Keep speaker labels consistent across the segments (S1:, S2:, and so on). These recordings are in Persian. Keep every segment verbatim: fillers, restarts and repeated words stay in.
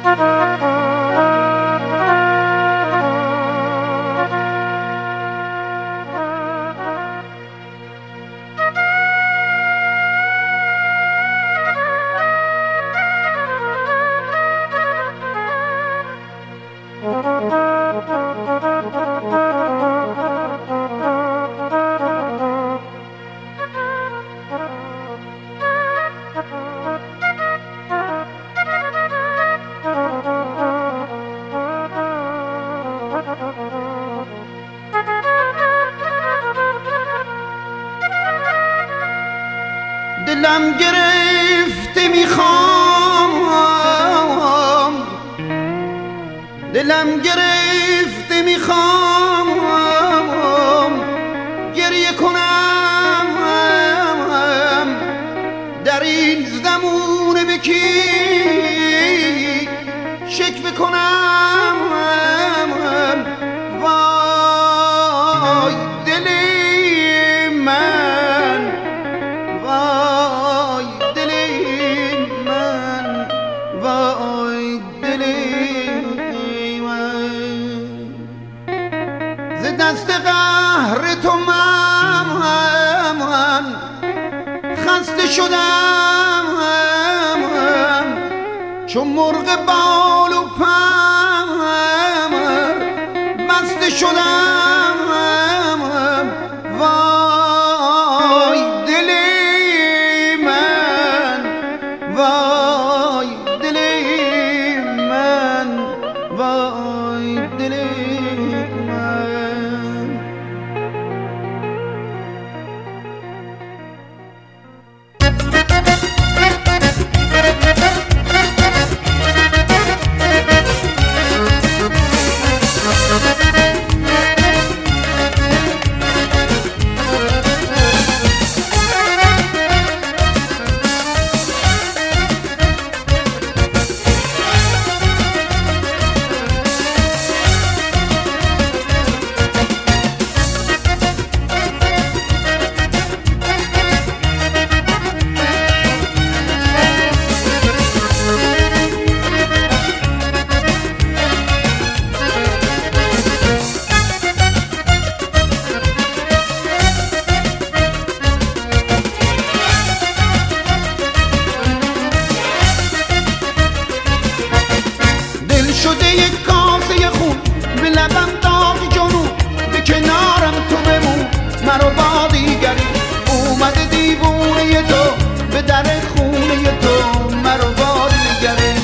S1: دلم گرفته میخوام، دلم گرفته میخوام گریه کنم در این زمونه به کی شکوه کنم. وای دل من، وای دل من، وای دل من، ز دست قهر تو من خسته شدم، چون مرغ بال و پر بسته شدم. وای دل من، وای دل من، وای دل من. شده یک کاسه خون به لبم داغ جنون، به کنارم تو بمون مرا با دیگری. اومده دیوونه تو به در خونه تو مرا با دیگری.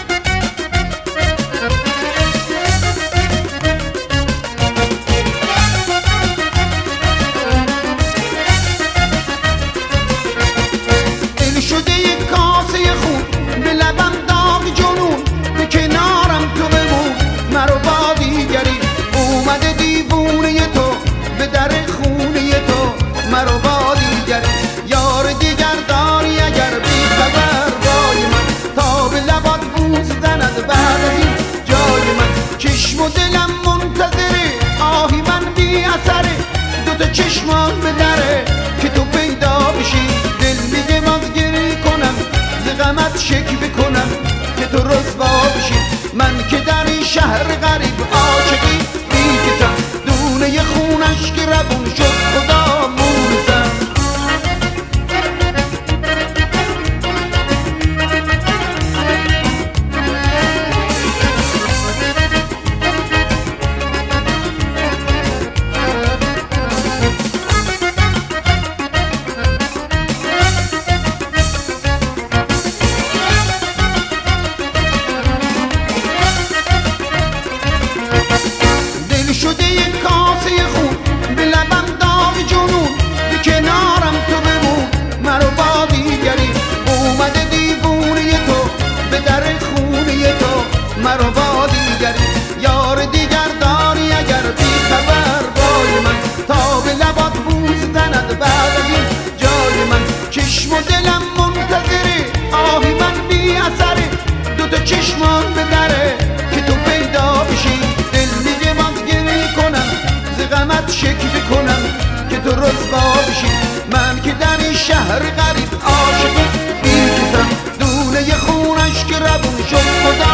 S1: دل شده یک کاسه خون به لبم داغ جنون، به کنارم تو بمون مرا با دیگری. اومده دیوونه تو به در خونه تو مرا با دیگری. یار دیگر داری اگر بی خبر بای من، تا به لبات بوس زند بعد از این جای من. چشم و دلم منتظره، آهی من بی اثره، دوتا چشمان به دره که تو پیدا بشی. دل میگه باز گریه کنم، ز غمت شکوه کنم که تو رسوا بشی. من که در این شهر غریب عاشقی میکشم، دونه خونش که روون شد خدا مونسم. شده یک کاسه خون به لبم داغ جنون، به کنارم تو بمون مرا با دیگری. اومده دیوونه تو به در خونه تو مرا با دیگری. یار دیگر داری اگر بی خبر بای من، تا به لبات بوس زند بعد از این جای من. چشم و دلم منتظره، آهی من بی اثره، دوتا چشمان به دره که تو پیدا بشی. دل میگه باز گریه کنم، ز غمت شکوه کنم که تو رسوا بشی. من که در این شهر غریب عاشقی میکشم، دونه خونش که روون شد خدا